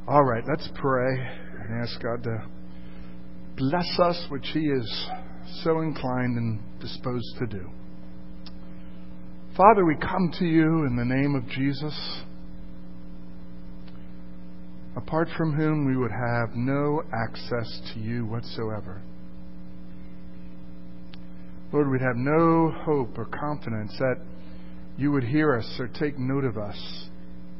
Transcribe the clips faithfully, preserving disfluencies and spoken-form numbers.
All right, let's pray and ask God to bless us, which He is so inclined and disposed to do. Father, we come to You in the name of Jesus, apart from whom we would have no access to You whatsoever. Lord, we'd have no hope or confidence that You would hear us or take note of us.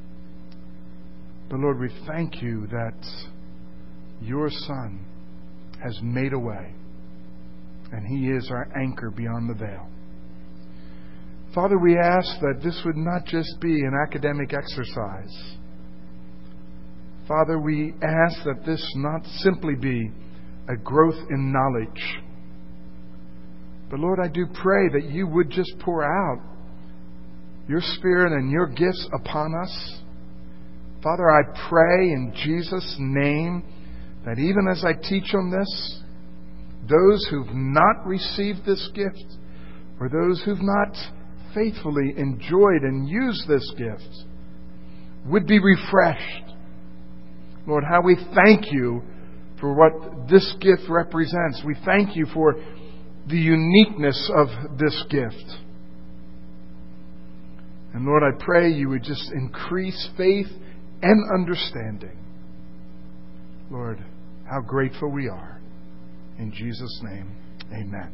But Lord, we thank You that Your Son has made a way, and He is our anchor beyond the veil. Father, we ask that this would not just be an academic exercise. Father, we ask that this not simply be a growth in knowledge. But Lord, I do pray that You would just pour out Your Spirit and Your gifts upon us. Father, I pray in Jesus' name that even as I teach on this, those who've not received this gift, or those who've not faithfully enjoyed and used this gift, would be refreshed. Lord, how we thank You for what this gift represents. We thank You for the uniqueness of this gift. And Lord, I pray You would just increase faith and understanding. Lord, how grateful we are. In Jesus' name, amen.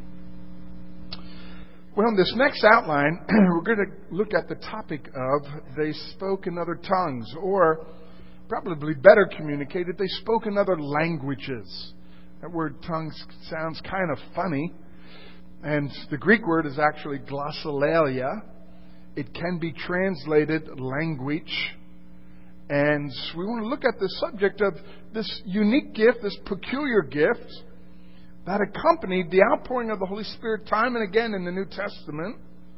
Well, in this next outline, we're going to look at the topic of they spoke in other tongues, or probably better communicated, they spoke in other languages. That word tongues sounds kind of funny, and the Greek word is actually glossolalia. It can be translated language. And we want to look at the subject of this unique gift, this peculiar gift that accompanied the outpouring of the Holy Spirit time and again in the New Testament,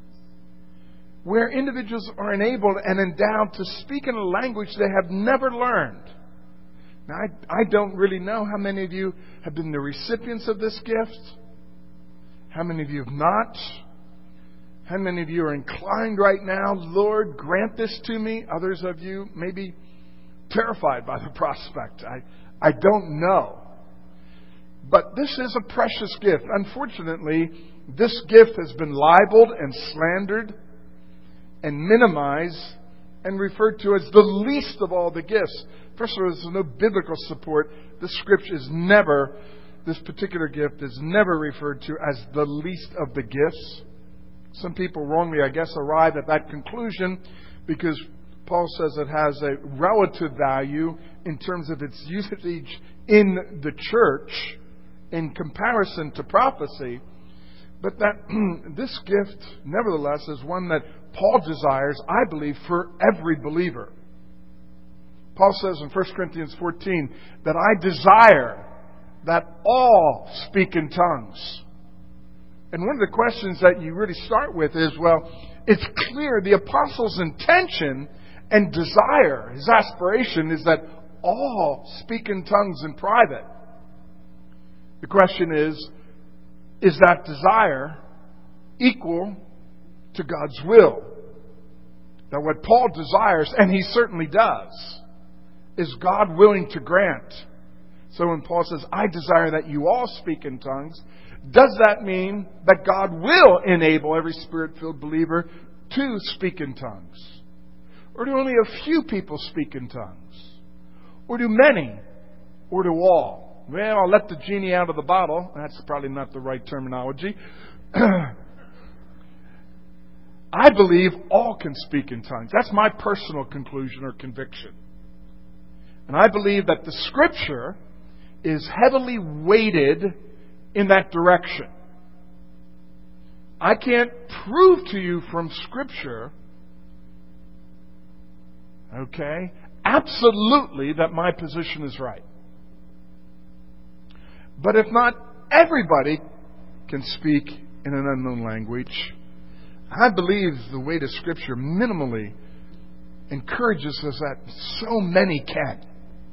where individuals are enabled and endowed to speak in a language they have never learned. Now, I, I don't really know how many of you have been the recipients of this gift, how many of you have not. How many of you are inclined right now, Lord, grant this to me? Others of you may be terrified by the prospect. I, I don't know. But this is a precious gift. Unfortunately, this gift has been libeled and slandered and minimized and referred to as the least of all the gifts. First of all, there's no biblical support. The Scripture is never, this particular gift is never referred to as the least of the gifts. Some people wrongly, I guess, arrive at that conclusion because Paul says it has a relative value in terms of its usage in the church in comparison to prophecy. But that this gift, nevertheless, is one that Paul desires, I believe, for every believer. Paul says in First Corinthians fourteen that I desire that all speak in tongues. And one of the questions that you really start with is, well, it's clear the apostle's intention and desire, his aspiration, is that all speak in tongues in private. The question is, is that desire equal to God's will? Now, what Paul desires, and he certainly does, is God willing to grant. So when Paul says, I desire that you all speak in tongues, does that mean that God will enable every Spirit-filled believer to speak in tongues? Or do only a few people speak in tongues? Or do many? Or do all? Well, I'll let the genie out of the bottle. That's probably not the right terminology. I believe all can speak in tongues. That's my personal conclusion or conviction. And I believe that the Scripture is heavily weighted in that direction. I can't prove to you from Scripture, okay, absolutely that my position is right. But if not everybody can speak in an unknown language, I believe the weight of Scripture minimally encourages us that so many can.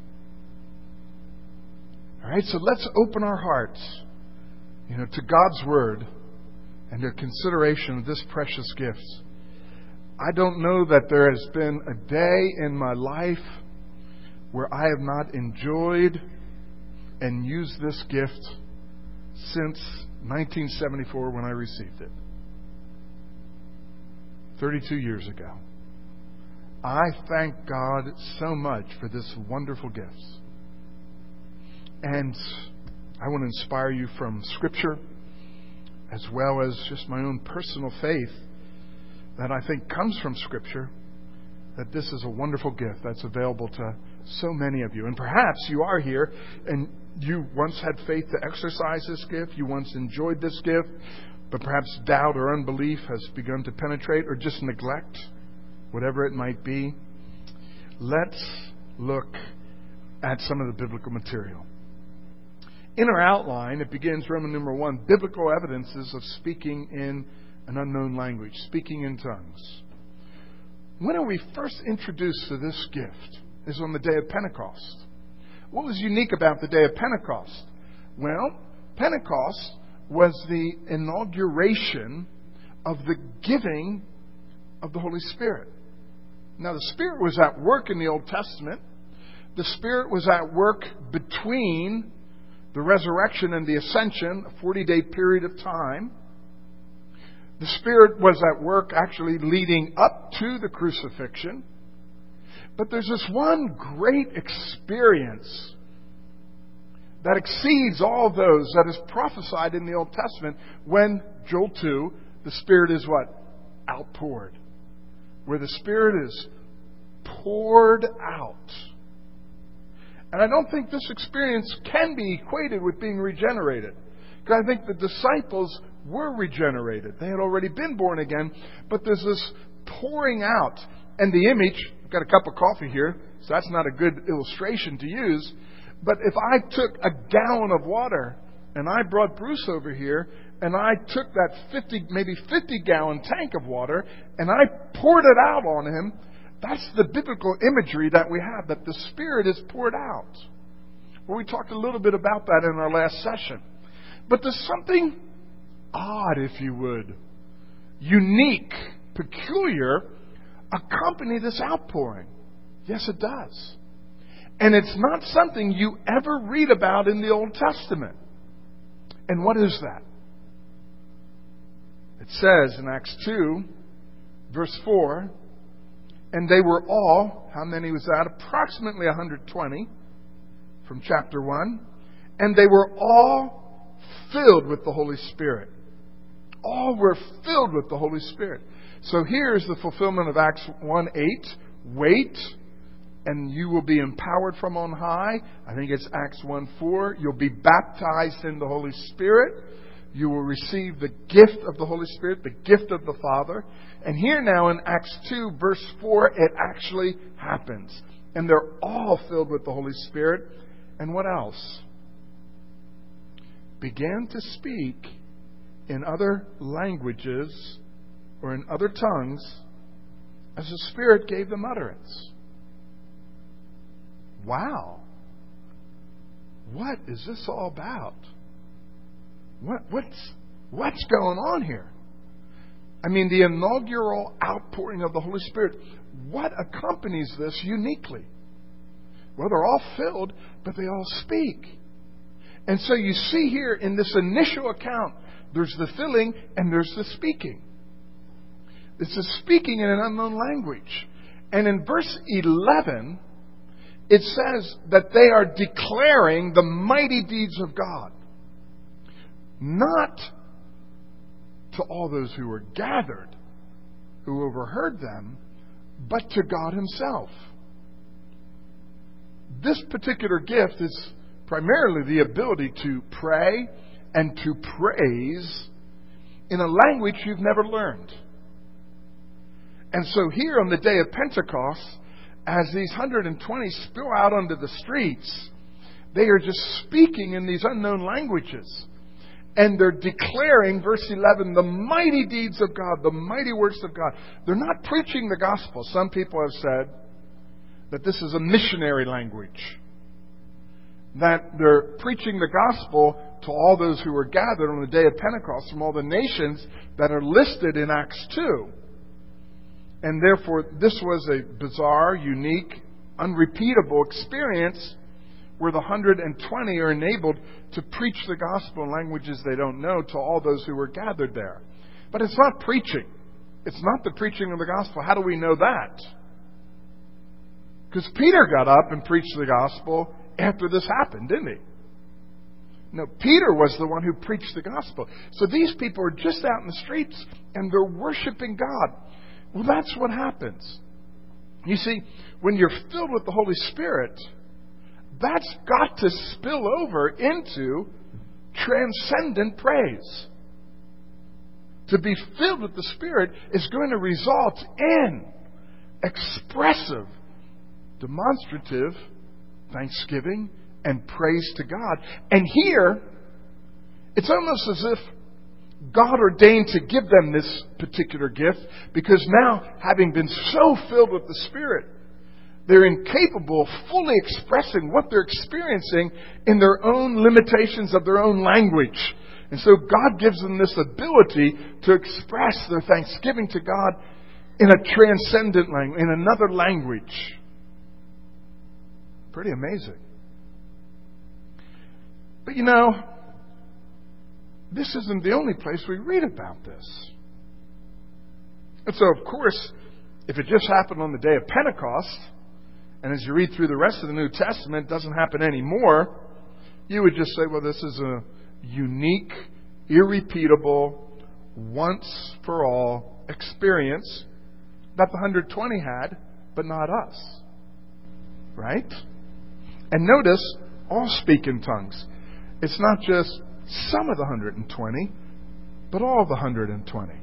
All right, so let's open our hearts, you know, to God's Word and their consideration of this precious gift. I don't know that there has been a day in my life where I have not enjoyed and used this gift since nineteen seventy-four when I received it. thirty-two years ago. I thank God so much for this wonderful gift. And I want to inspire you from Scripture as well as just my own personal faith that I think comes from Scripture, that this is a wonderful gift that's available to so many of you. And perhaps you are here and you once had faith to exercise this gift, you once enjoyed this gift, but perhaps doubt or unbelief has begun to penetrate, or just neglect, whatever it might be. Let's look at some of the biblical material. In our outline, it begins, Roman numeral one, biblical evidences of speaking in an unknown language, speaking in tongues. When are we first introduced to this gift? Is on the day of Pentecost. What was unique about the day of Pentecost? Well, Pentecost was the inauguration of the giving of the Holy Spirit. Now, the Spirit was at work in the Old Testament. The Spirit was at work between the resurrection and the ascension, a forty-day period of time. The Spirit was at work actually leading up to the crucifixion. But there's this one great experience that exceeds all those that is prophesied in the Old Testament when, Joel two, the Spirit is what? Outpoured. Where the Spirit is poured out. And I don't think this experience can be equated with being regenerated. Because I think the disciples were regenerated. They had already been born again. But there's this pouring out. And the image, I've got a cup of coffee here, so that's not a good illustration to use. But if I took a gallon of water and I brought Bruce over here and I took that fifty, maybe fifty gallon tank of water and I poured it out on him, that's the biblical imagery that we have, that the Spirit is poured out. Well, we talked a little bit about that in our last session. But there's something odd, if you would, unique, peculiar, accompany this outpouring. Yes, it does. And it's not something you ever read about in the Old Testament. And what is that? It says in Acts two, verse four, and they were all, how many was that? Approximately one hundred twenty from chapter one. And they were all filled with the Holy Spirit. All were filled with the Holy Spirit. So here's the fulfillment of Acts one eight. Wait, and you will be empowered from on high. I think it's Acts one four. You'll be baptized in the Holy Spirit. You will receive the gift of the Holy Spirit, the gift of the Father. And here now in Acts two, verse four, it actually happens. And they're all filled with the Holy Spirit. And what else? Began to speak in other languages or in other tongues as the Spirit gave them utterance. Wow. What is this all about? What, what's, what's going on here? I mean, the inaugural outpouring of the Holy Spirit, what accompanies this uniquely? Well, they're all filled, but they all speak. And so you see here in this initial account, there's the filling and there's the speaking. It's the speaking in an unknown language. And in verse eleven, it says that they are declaring the mighty deeds of God. Not to all those who were gathered, who overheard them, but to God Himself. This particular gift is primarily the ability to pray and to praise in a language you've never learned. And so here on the day of Pentecost, as these one hundred twenty spill out onto the streets, they are just speaking in these unknown languages. And they're declaring, verse eleven, the mighty deeds of God, the mighty works of God. They're not preaching the gospel. Some people have said that this is a missionary language. That they're preaching the gospel to all those who were gathered on the day of Pentecost from all the nations that are listed in Acts two. And therefore, this was a bizarre, unique, unrepeatable experience where the one hundred twenty are enabled to preach the gospel in languages they don't know to all those who were gathered there. But it's not preaching. It's not the preaching of the gospel. How do we know that? Because Peter got up and preached the gospel after this happened, didn't he? No, Peter was the one who preached the gospel. So these people are just out in the streets and they're worshiping God. Well, that's what happens. You see, when you're filled with the Holy Spirit, that's got to spill over into transcendent praise. To be filled with the Spirit is going to result in expressive, demonstrative thanksgiving and praise to God. And here, it's almost as if God ordained to give them this particular gift because now, having been so filled with the Spirit, they're incapable of fully expressing what they're experiencing in their own limitations of their own language. And so God gives them this ability to express their thanksgiving to God in a transcendent language, in another language. Pretty amazing. But you know, this isn't the only place we read about this. And so, of course, if it just happened on the day of Pentecost, and as you read through the rest of the New Testament, it doesn't happen anymore, you would just say, well, this is a unique, irrepeatable, once-for-all experience that the one hundred twenty had, but not us. Right? And notice, all speak in tongues. It's not just some of the one hundred twenty, but all of the one hundred twenty.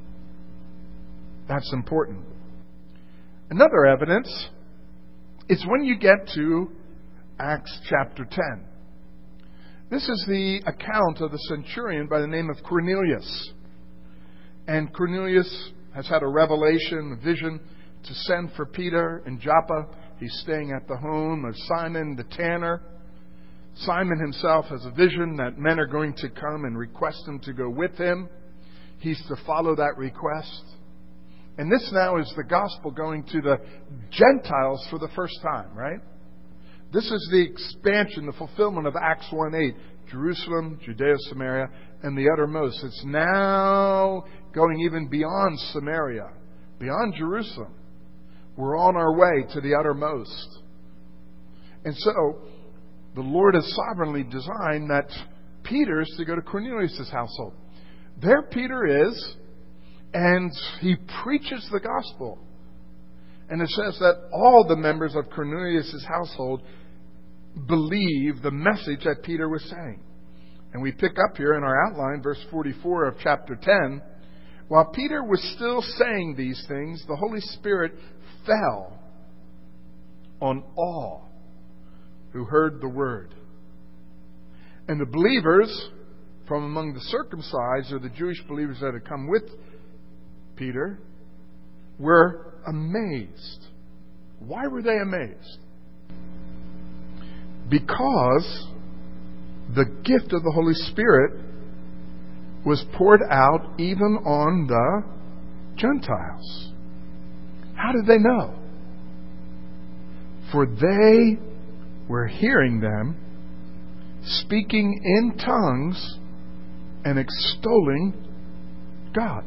That's important. Another evidence is when you get to Acts chapter ten. This is the account of the centurion by the name of Cornelius. And Cornelius has had a revelation, a vision to send for Peter in Joppa. He's staying at the home of Simon the tanner. Simon himself has a vision that men are going to come and request him to go with him. He's to follow that request. And this now is the gospel going to the Gentiles for the first time, right? This is the expansion, the fulfillment of Acts one eight. Jerusalem, Judea, Samaria, and the uttermost. It's now going even beyond Samaria, beyond Jerusalem. We're on our way to the uttermost. And so, the Lord has sovereignly designed that Peter is to go to Cornelius' household. There Peter is, and he preaches the gospel. And it says that all the members of Cornelius' household believe the message that Peter was saying. And we pick up here in our outline, verse forty-four of chapter ten. While Peter was still saying these things, the Holy Spirit fell on all who heard the word. And the believers from among the circumcised, or the Jewish believers that had come with Peter, were amazed. Why were they amazed? Because the gift of the Holy Spirit was poured out even on the Gentiles. How did they know? For they were hearing them speaking in tongues and extolling God.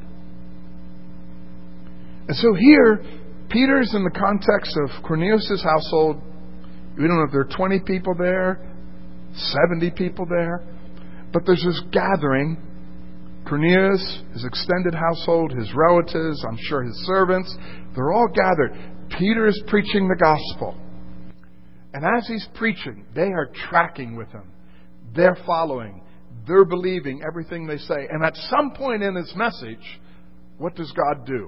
And so here, Peter's in the context of Cornelius' household. We don't know if there are twenty people there, seventy people there, but there's this gathering. Cornelius, his extended household, his relatives, I'm sure his servants, they're all gathered. Peter is preaching the gospel. And as he's preaching, they are tracking with him. They're following. They're believing everything they say. And at some point in his message, what does God do?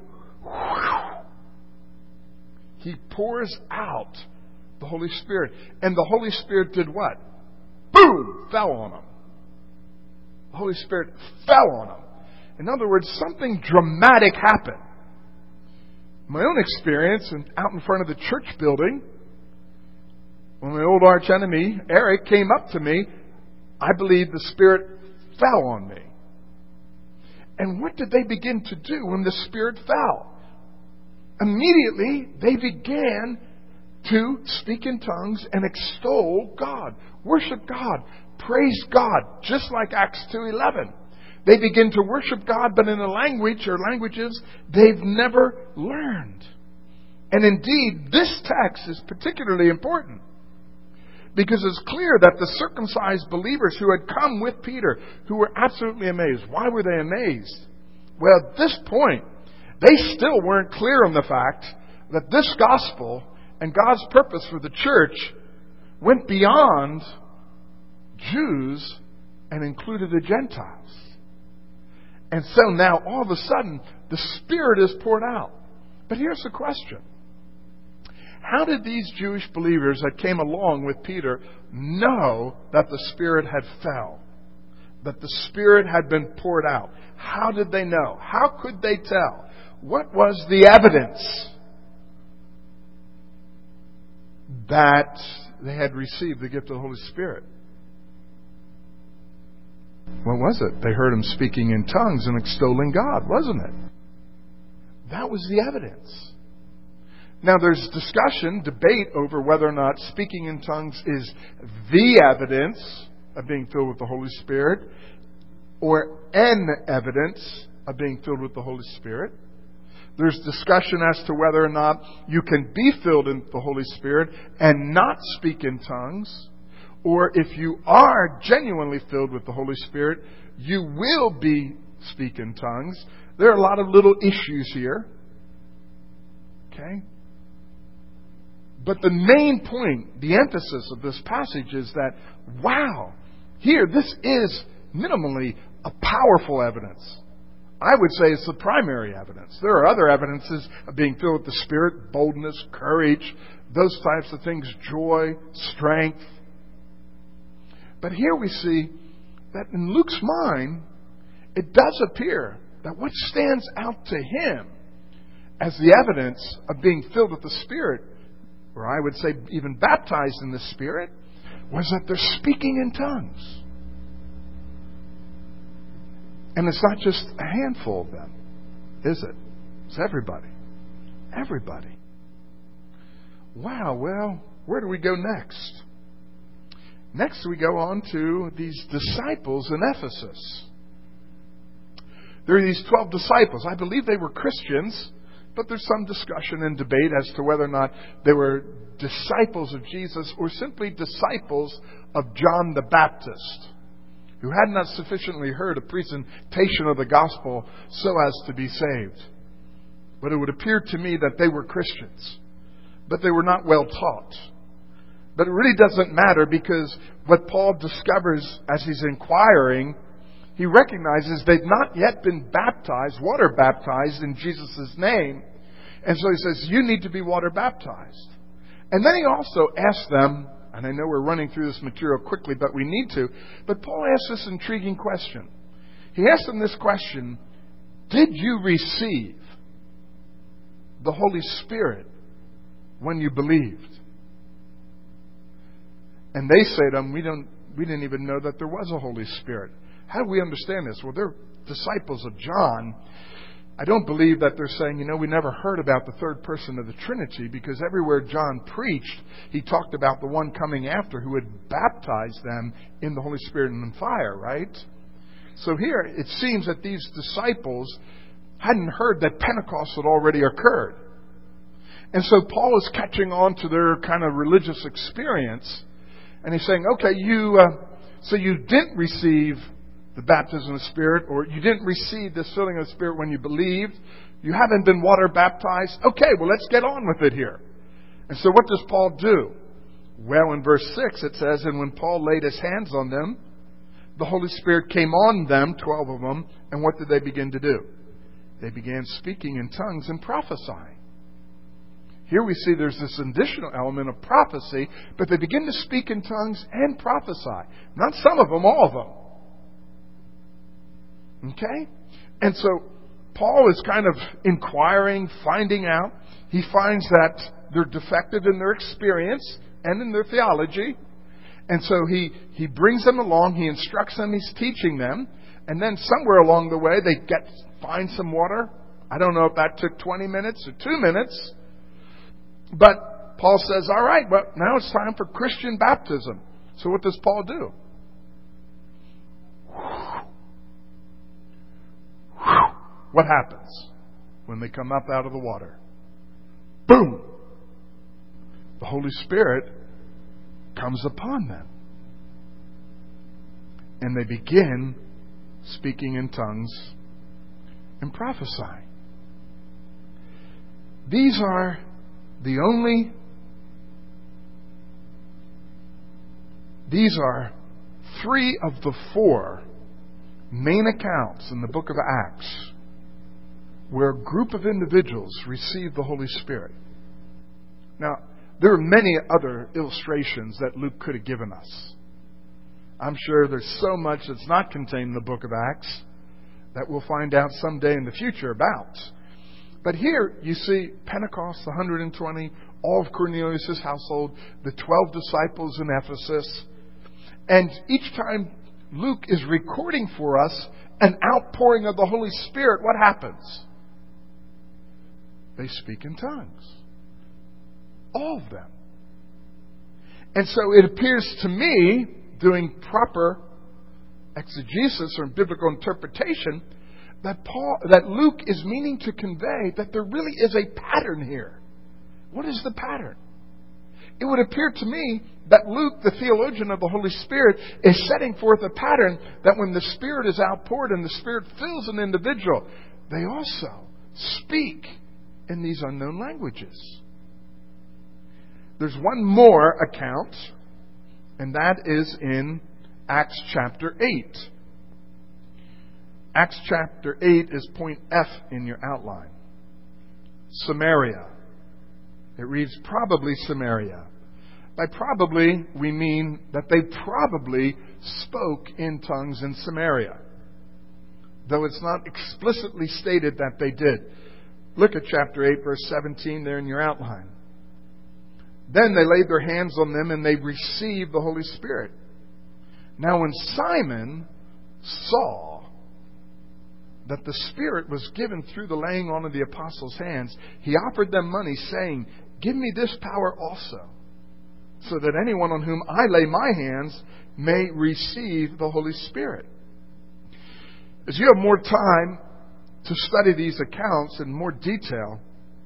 He pours out the Holy Spirit. And the Holy Spirit did what? Boom! Fell on them. The Holy Spirit fell on them. In other words, something dramatic happened. My own experience, and out in front of the church building, when my old arch enemy, Eric, came up to me, I believe the Spirit fell on me. And what did they begin to do when the Spirit fell? Immediately, they began to speak in tongues and extol God, worship God, praise God, just like Acts two eleven. They begin to worship God, but in a language or languages they've never learned. And indeed, this text is particularly important because it's clear that the circumcised believers who had come with Peter, who were absolutely amazed. Why were they amazed? Well, at this point, they still weren't clear on the fact that this gospel and God's purpose for the church went beyond Jews and included the Gentiles. And so now, all of a sudden, the Spirit is poured out. But here's the question. How did these Jewish believers that came along with Peter know that the Spirit had fell? That the Spirit had been poured out? How did they know? How could they tell? What was the evidence that they had received the gift of the Holy Spirit? What was it? They heard him speaking in tongues and extolling God, wasn't it? That was the evidence. Now there's discussion, debate over whether or not speaking in tongues is the evidence of being filled with the Holy Spirit or an evidence of being filled with the Holy Spirit. There's discussion as to whether or not you can be filled in the Holy Spirit and not speak in tongues, or if you are genuinely filled with the Holy Spirit, you will be speak in tongues. There are a lot of little issues here. Okay? But the main point, the emphasis of this passage is that, wow, here, this is minimally a powerful evidence. I would say it's the primary evidence. There are other evidences of being filled with the Spirit, boldness, courage, those types of things, joy, strength. But here we see that in Luke's mind, it does appear that what stands out to him as the evidence of being filled with the Spirit, or I would say even baptized in the Spirit, was that they're speaking in tongues. And it's not just a handful of them, is it? It's everybody. Everybody. Wow, well, where do we go next? Next we go on to these disciples in Ephesus. There are these twelve disciples. I believe they were Christians, but there's some discussion and debate as to whether or not they were disciples of Jesus or simply disciples of John the Baptist, who had not sufficiently heard a presentation of the gospel so as to be saved. But it would appear to me that they were Christians, but they were not well taught. But it really doesn't matter, because what Paul discovers as he's inquiring, he recognizes they've not yet been baptized, water baptized in Jesus' name. And so he says, you need to be water baptized. And then he also asks them, and I know we're running through this material quickly, but we need to, but Paul asks this intriguing question. He asks them this question: did you receive the Holy Spirit when you believed? And they say to him, we don't, we didn't even know that there was a Holy Spirit. How do we understand this? Well, they're disciples of John. I don't believe that they're saying, you know, we never heard about the third person of the Trinity, because everywhere John preached, he talked about the one coming after who would baptize them in the Holy Spirit and in fire, right? So here, it seems that these disciples hadn't heard that Pentecost had already occurred. And so Paul is catching on to their kind of religious experience. And he's saying, okay, you, uh, so you didn't receive the baptism of the Spirit, or you didn't receive this filling of the Spirit when you believed. You haven't been water baptized. Okay, well, let's get on with it here. And so what does Paul do? Well, in verse six it says, and when Paul laid his hands on them, the Holy Spirit came on them, twelve of them, and what did they begin to do? They began speaking in tongues and prophesying. Here we see there's this additional element of prophecy, but they begin to speak in tongues and prophesy. Not some of them, all of them. Okay? And so Paul is kind of inquiring, finding out. He finds that they're defective in their experience and in their theology. And so he, he brings them along, he instructs them, he's teaching them. And then somewhere along the way they get find some water. I don't know if that took twenty minutes or two minutes. But Paul says, all right, well, now it's time for Christian baptism. So what does Paul do? What happens when they come up out of the water? Boom! The Holy Spirit comes upon them. And they begin speaking in tongues and prophesying. These are the only, these are three of the four main accounts in the book of Acts where a group of individuals received the Holy Spirit. Now, there are many other illustrations that Luke could have given us. I'm sure there's so much that's not contained in the book of Acts that we'll find out someday in the future about. But here you see Pentecost, the one hundred twenty, all of Cornelius' household, the twelve disciples in Ephesus. And each time Luke is recording for us an outpouring of the Holy Spirit, what happens? They speak in tongues. All of them. And so it appears to me, doing proper exegesis or biblical interpretation, that Paul, that Luke is meaning to convey that there really is a pattern here. What is the pattern? It would appear to me that Luke, the theologian of the Holy Spirit, is setting forth a pattern that when the Spirit is outpoured and the Spirit fills an individual, they also speak in these unknown languages. There's one more account, and that is in Acts chapter eight. Acts chapter eight is point F in your outline. Samaria. It reads probably Samaria. By probably, we mean that they probably spoke in tongues in Samaria, though it's not explicitly stated that they did. Look at chapter eight, verse seventeen there in your outline. Then they laid their hands on them and they received the Holy Spirit. Now when Simon saw that the Spirit was given through the laying on of the apostles' hands, he offered them money, saying, "Give me this power also, so that anyone on whom I lay my hands may receive the Holy Spirit." As you have more time to study these accounts in more detail,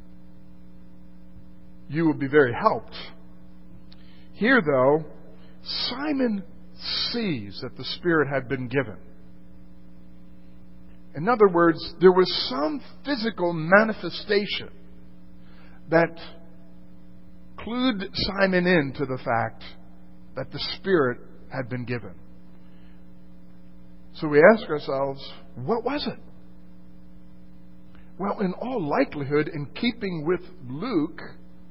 you will be very helped. Here, though, Simon sees that the Spirit had been given. In other words, there was some physical manifestation that clued Simon in to the fact that the Spirit had been given. So we ask ourselves, what was it? Well, in all likelihood, in keeping with Luke,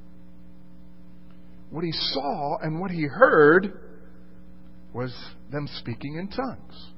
what he saw and what he heard was them speaking in tongues.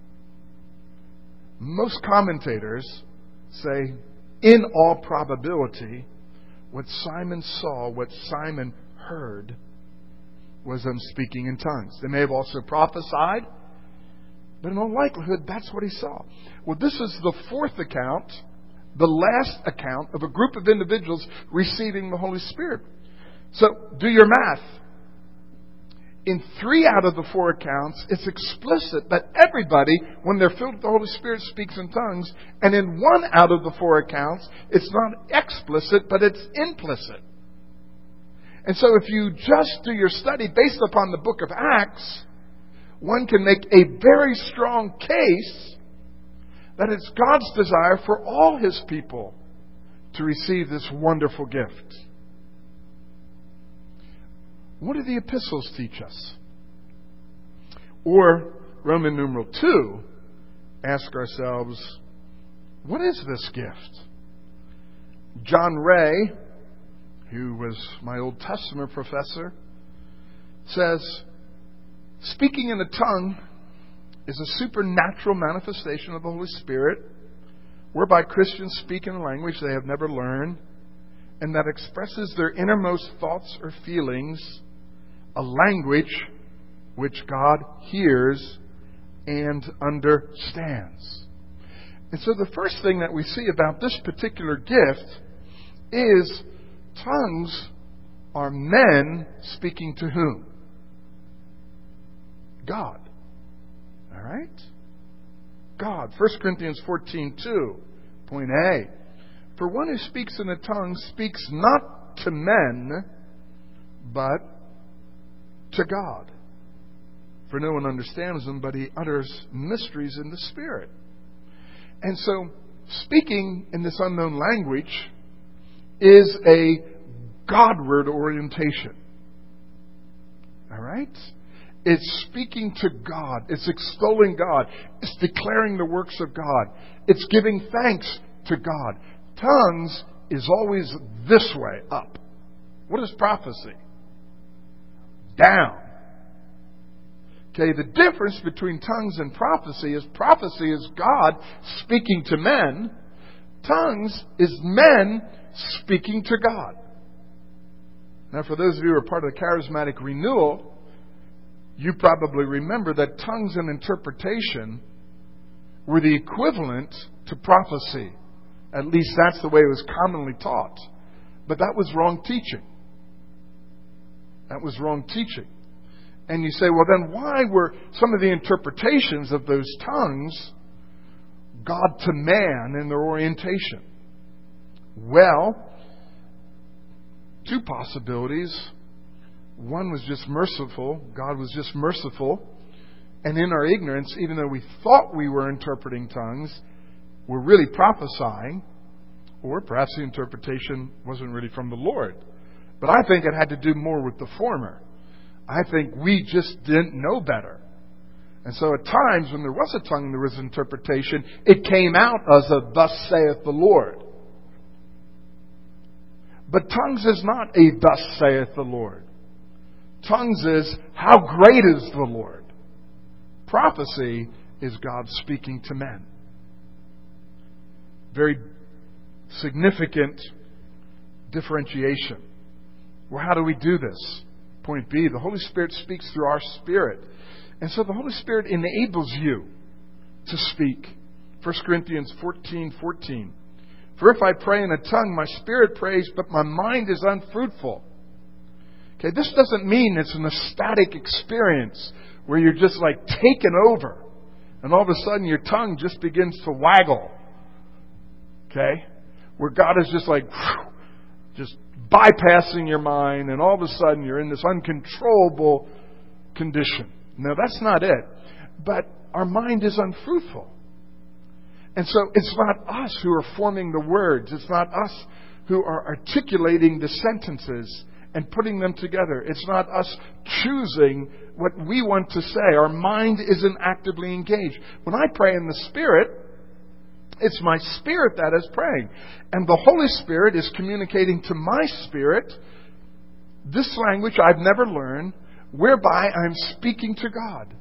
Most commentators say, in all probability, what Simon saw, what Simon heard, was them speaking in tongues. They may have also prophesied, but in all likelihood, that's what he saw. Well, this is the fourth account, the last account of a group of individuals receiving the Holy Spirit. So, do your math. In three out of the four accounts, it's explicit that everybody, when they're filled with the Holy Spirit, speaks in tongues. And in one out of the four accounts, it's not explicit, but it's implicit. And so if you just do your study based upon the book of Acts, one can make a very strong case that it's God's desire for all His people to receive this wonderful gift. What do the epistles teach us? Or, Roman numeral two, ask ourselves, what is this gift? John Ray, who was my Old Testament professor, says, speaking in a tongue is a supernatural manifestation of the Holy Spirit, whereby Christians speak in a language they have never learned, and that expresses their innermost thoughts or feelings, a language which God hears and understands. And so the first thing that we see about this particular gift is tongues are men speaking to whom? God. All right? God. First Corinthians fourteen two, point A. For one who speaks in a tongue speaks not to men, but to God. For no one understands them, but he utters mysteries in the Spirit. And so, speaking in this unknown language is a Godward orientation. All right? It's speaking to God. It's extolling God. It's declaring the works of God. It's giving thanks to God. Tongues is always this way, up. What is prophecy? Down. Okay, the difference between tongues and prophecy is prophecy is God speaking to men. Tongues is men speaking to God. Now, for those of you who are part of the charismatic renewal, you probably remember that tongues and interpretation were the equivalent to prophecy. At least that's the way it was commonly taught. But that was wrong teaching. That was wrong teaching. And you say, well, then why were some of the interpretations of those tongues God to man in their orientation? Well, two possibilities. One was just merciful. God was just merciful. And in our ignorance, even though we thought we were interpreting tongues, we're really prophesying. Or perhaps the interpretation wasn't really from the Lord. But I think it had to do more with the former. I think we just didn't know better. And so at times when there was a tongue and there was interpretation, it came out as a thus saith the Lord. But tongues is not a thus saith the Lord. Tongues is how great is the Lord. Prophecy is God speaking to men. Very significant differentiation. Well, how do we do this? Point B, the Holy Spirit speaks through our spirit. And so the Holy Spirit enables you to speak. First Corinthians fourteen fourteen. For if I pray in a tongue, my spirit prays, but my mind is unfruitful. Okay, this doesn't mean it's an ecstatic experience where you're just like taken over and all of a sudden your tongue just begins to waggle. Okay? Where God is just like, whew, just bypassing your mind, and all of a sudden you're in this uncontrollable condition. No, that's not it. But our mind is unfruitful. And so it's not us who are forming the words. It's not us who are articulating the sentences and putting them together. It's not us choosing what we want to say. Our mind isn't actively engaged. When I pray in the Spirit, it's my spirit that is praying. And the Holy Spirit is communicating to my spirit this language I've never learned, whereby I'm speaking to God.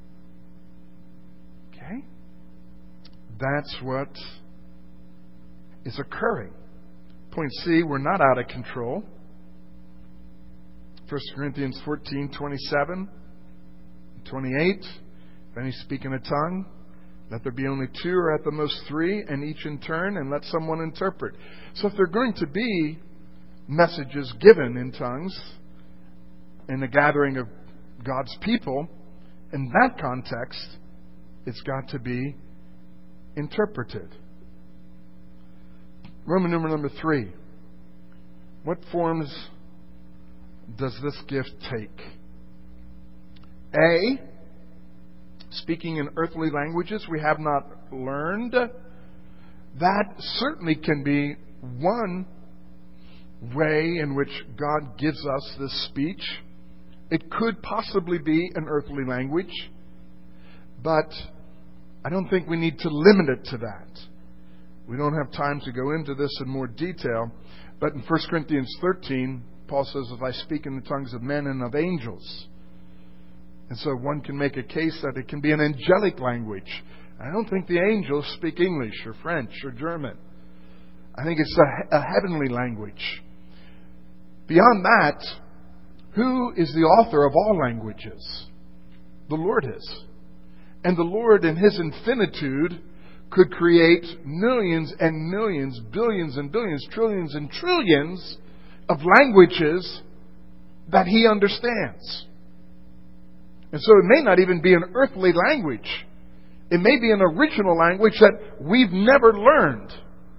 Okay? That's what is occurring. Point C, we're not out of control. First Corinthians fourteen twenty-seven, twenty-eight. If any speak in a tongue, let there be only two or at the most three, and each in turn, and let someone interpret. So if there are going to be messages given in tongues in the gathering of God's people, in that context, it's got to be interpreted. Roman numeral number three. What forms does this gift take? A, speaking in earthly languages we have not learned. That certainly can be one way in which God gives us this speech. It could possibly be an earthly language, but I don't think we need to limit it to that. We don't have time to go into this in more detail, but in First Corinthians thirteen, Paul says, if I speak in the tongues of men and of angels. And so one can make a case that it can be an angelic language. I don't think the angels speak English or French or German. I think it's a, a heavenly language. Beyond that, who is the author of all languages? The Lord is. And the Lord in His infinitude could create millions and millions, billions and billions, trillions and trillions of languages that he understands. And so it may not even be an earthly language. It may be an original language that we've never learned.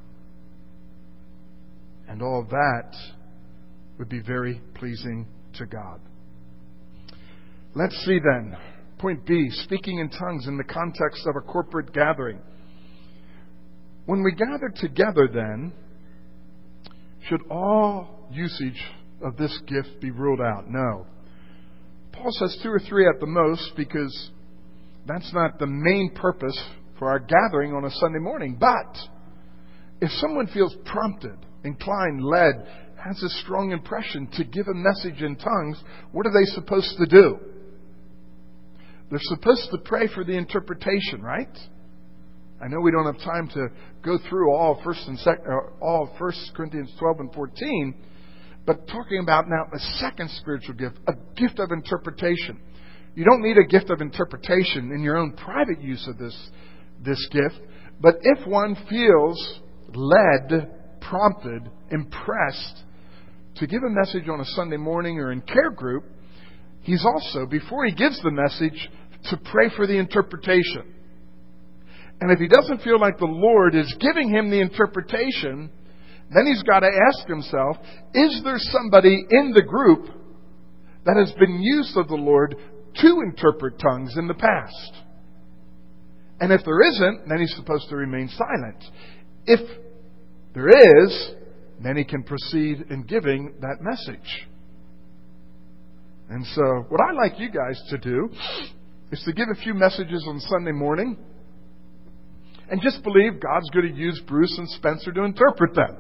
And all of that would be very pleasing to God. Let's see then. Point B, speaking in tongues in the context of a corporate gathering. When we gather together then, should all usage of this gift be ruled out? No. Paul says two or three at the most, because that's not the main purpose for our gathering on a Sunday morning. But if someone feels prompted, inclined, led, has a strong impression to give a message in tongues, what are they supposed to do? They're supposed to pray for the interpretation, right? I know we don't have time to go through all First and Second, uh, all First Corinthians twelve and fourteen, but talking about now a second spiritual gift, a gift of interpretation. You don't need a gift of interpretation in your own private use of this this gift, but if one feels led, prompted, impressed to give a message on a Sunday morning or in care group, he's also, before he gives the message, to pray for the interpretation. And if he doesn't feel like the Lord is giving him the interpretation, then he's got to ask himself, is there somebody in the group that has been used of the Lord to interpret tongues in the past? And if there isn't, then he's supposed to remain silent. If there is, then he can proceed in giving that message. And so, what I'd like you guys to do is to give a few messages on Sunday morning and just believe God's going to use Bruce and Spencer to interpret them.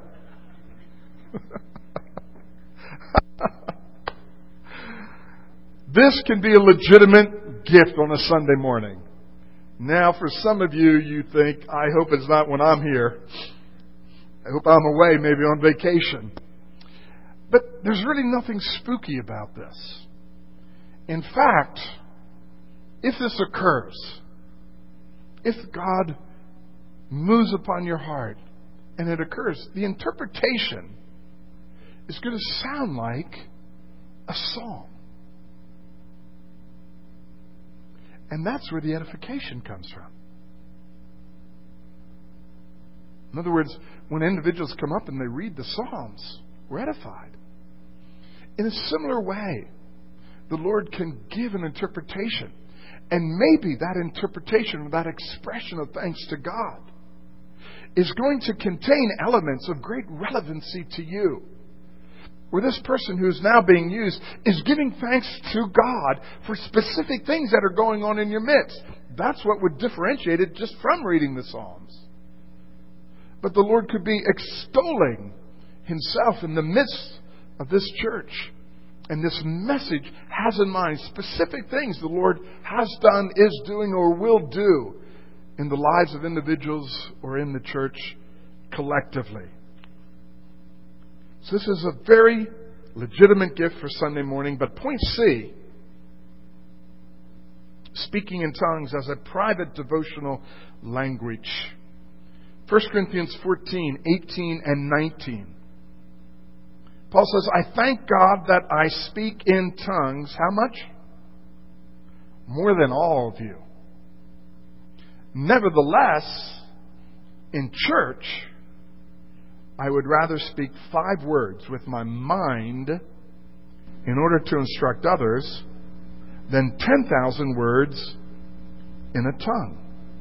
This can be a legitimate gift on a Sunday morning. Now, for some of you, you think, I hope it's not when I'm here. I hope I'm away, maybe on vacation. But there's really nothing spooky about this. In fact, if this occurs, if God moves upon your heart and it occurs, the interpretation is going to sound like a psalm. And that's where the edification comes from. In other words, when individuals come up and they read the Psalms, we're edified. In a similar way, the Lord can give an interpretation. And maybe that interpretation, that expression of thanks to God, is going to contain elements of great relevancy to you. Where this person who's now being used is giving thanks to God for specific things that are going on in your midst. That's what would differentiate it just from reading the Psalms. But the Lord could be extolling Himself in the midst of this church. And this message has in mind specific things the Lord has done, is doing, or will do in the lives of individuals or in the church collectively. So this is a very legitimate gift for Sunday morning. But point C, speaking in tongues as a private devotional language. First Corinthians fourteen, eighteen, and nineteen. Paul says, I thank God that I speak in tongues. How much? More than all of you. Nevertheless, in church, I would rather speak five words with my mind in order to instruct others than ten thousand words in a tongue.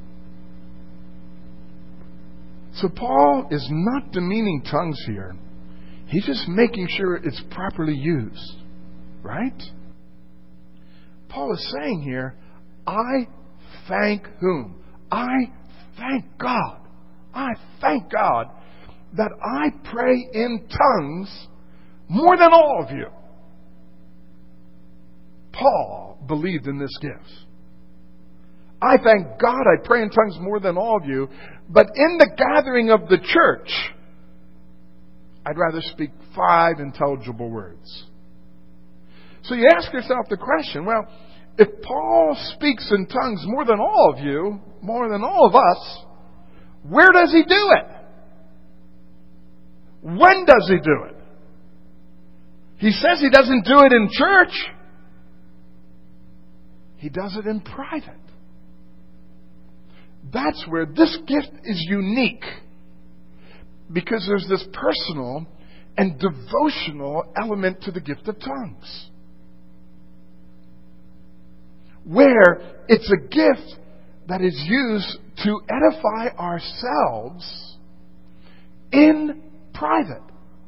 So Paul is not demeaning tongues here. He's just making sure it's properly used. Right? Paul is saying here, I thank whom? I thank God. I thank God that I pray in tongues more than all of you. Paul believed in this gift. I thank God I pray in tongues more than all of you, but in the gathering of the church, I'd rather speak five intelligible words. So you ask yourself the question, well, if Paul speaks in tongues more than all of you, more than all of us, where does he do it? When does he do it? He says He doesn't do it in church. He does it in private. That's where this gift is unique. Because there's this personal and devotional element to the gift of tongues. Where it's a gift that is used to edify ourselves in private.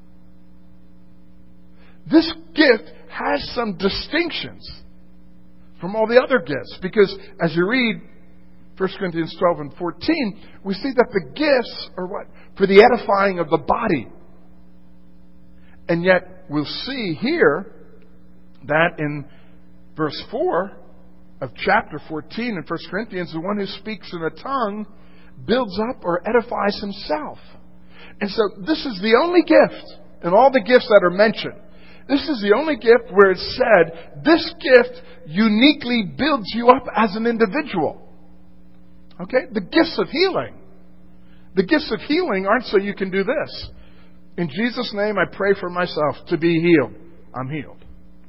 This gift has some distinctions from all the other gifts. Because as you read First Corinthians twelve and fourteen, we see that the gifts are what? For the edifying of the body. And yet we'll see here that in verse four of chapter fourteen in First Corinthians, the one who speaks in a tongue builds up or edifies himself. And so this is the only gift in all the gifts that are mentioned. This is the only gift where it's said, this gift uniquely builds you up as an individual. Okay? The gifts of healing. The gifts of healing aren't so you can do this. In Jesus' name, I pray for myself to be healed. I'm healed.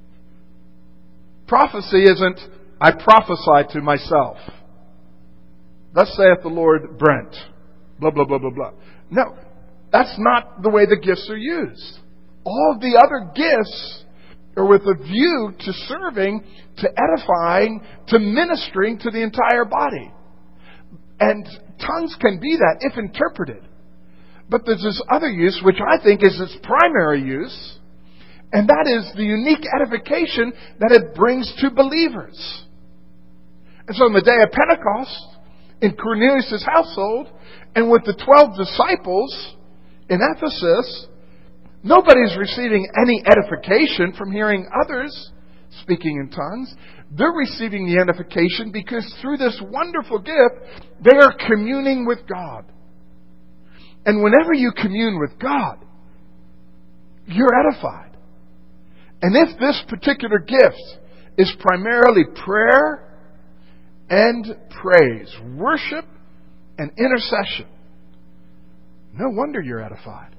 Prophecy isn't, I prophesy to myself. Thus saith the Lord, Brent. Blah, blah, blah, blah, blah. No, that's not the way the gifts are used. All the other gifts are with a view to serving, to edifying, to ministering to the entire body. And tongues can be that if interpreted. But there's this other use, which I think is its primary use, and that is the unique edification that it brings to believers. And so on the day of Pentecost, in Cornelius' household, and with the twelve disciples in Ephesus, nobody's receiving any edification from hearing others speaking in tongues. They're receiving the edification because through this wonderful gift, they are communing with God. And whenever you commune with God, you're edified. And if this particular gift is primarily prayer and praise, worship and intercession, no wonder you're edified.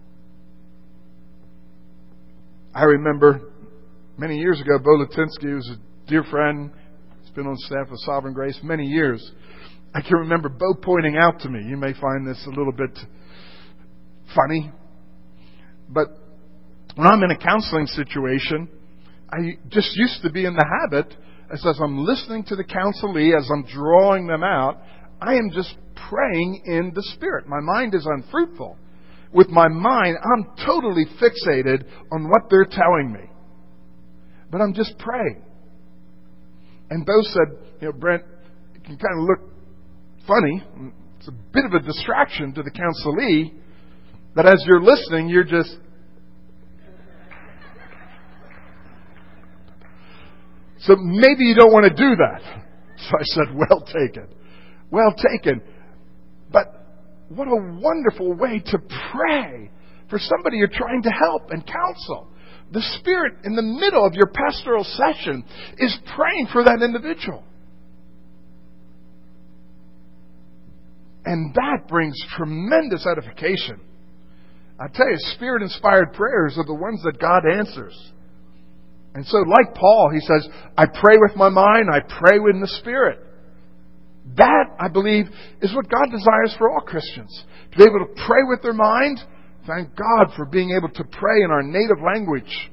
I remember many years ago, Bo Latinsky was a dear friend. He's been on staff of Sovereign Grace many years. I can remember Bo pointing out to me, you may find this a little bit funny, but when I'm in a counseling situation, I just used to be in the habit, as, as I'm listening to the counselee, as I'm drawing them out, I am just praying in the Spirit. My mind is unfruitful. With my mind, I'm totally fixated on what they're telling me. But I'm just praying. And Bo said, you know, Brent, it can kind of look funny. It's a bit of a distraction to the counselee. But as you're listening, you're just... So maybe you don't want to do that. So I said, well taken. Well taken. But what a wonderful way to pray for somebody you're trying to help and counsel. The Spirit in the middle of your pastoral session is praying for that individual. And that brings tremendous edification. I tell you, Spirit-inspired prayers are the ones that God answers. And so, like Paul, he says, I pray with my mind, I pray with the Spirit. That, I believe, is what God desires for all Christians. To be able to pray with their mind. Thank God for being able to pray in our native language.